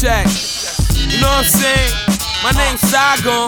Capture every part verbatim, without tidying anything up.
check. You know what I'm saying? My name's Saigon.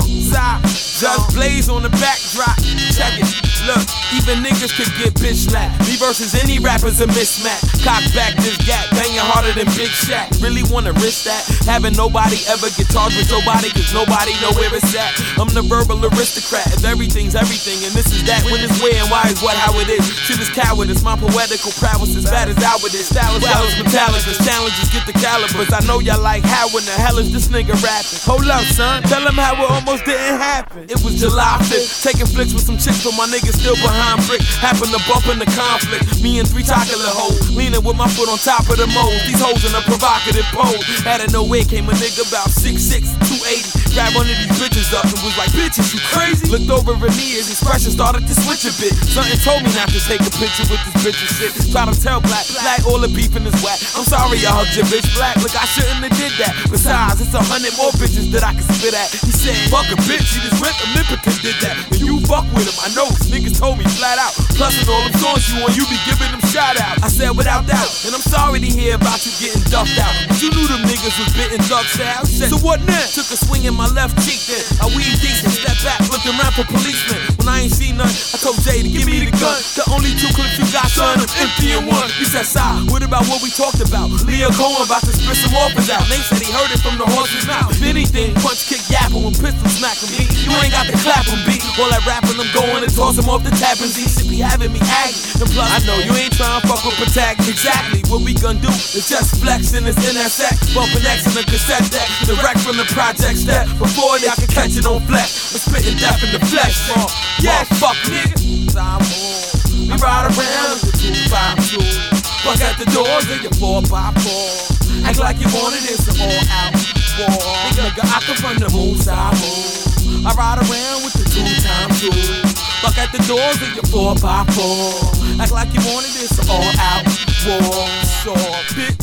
Just Blaze on the backdrop. Check it. Look, even niggas could get bitch slapped. Me versus any rapper's a mismatch. Cock back this gap, banging harder than Big Shaq. Really wanna risk that? Having nobody ever get charged with nobody, cause nobody know where it's at. I'm the verbal aristocrat. If everything's everything, and this is that, when it's where and why is what how it is. Shit is cowardice, my poetical prowess as bad as out with it. Style is well as metallicus, challenges get the calibers. I know y'all like how in the hell is this nigga rapping? Hold up, son, tell him how it almost didn't happen. It was July fifth, taking flicks with some chicks, but my niggas still behind brick. Happened to bump in the conflict. Me and three chocolate hoes, leaning with my foot on top of the mold. These hoes in a provocative pose. Out of nowhere came a nigga about six six, two eighty. Grabbed one of these bitches up and was like, bitches, you crazy? Looked over at me, his expression started to switch a bit. Something told me not to take a picture with this bitch and shit. Try to tell Black, Black, all the beef in this whack. I'm sorry I hugged your bitch, Black. Look, I shouldn't have did that. Besides, it's a hundred more bitches that I can spit at. He said, fuck a bitch, you just went omnipotent did that. When you fuck with him, I know niggas told me flat out. Plus in all them songs you on, you be giving them shout out. I said without doubt, and I'm sorry to hear about you getting duffed out. But you knew them niggas was bitten thug style. Said, so what now? Took a swing in my left cheek then. I weed decent, step back, looked around for policemen. When I ain't seen none, I told Jay to give me the gun. The only two clips you got, son, I'm empty in one. He said, Si, what about what we talked about? Leo Cohen about to spit some offers out. Nate said he heard it from the horse's mouth. If anything, punch, kick, yapping when pistol smacking me. You ain't got the clapping beat. All that rapping, I'm going and toss him off the tap and Z. Shit be having me aggy. And plus, I know you ain't trying to fuck with Protect. Exactly what we gon' do is just flex in this N S X. Bumping X in the cassette deck. The wreck from the project step. Before y'all can catch it on flex. I'm spitting death in the flesh. Uh, yeah, fuck nigga. I'm on. We ride around with the two five two. Fuck at the doors in your four by four. Act like you wanted this an all out war. Nigga, I come from the moon side moon. I ride around with the two times two. Fuck at the doors of your four by four. Act like you wanted this all out war. Sure, bitch.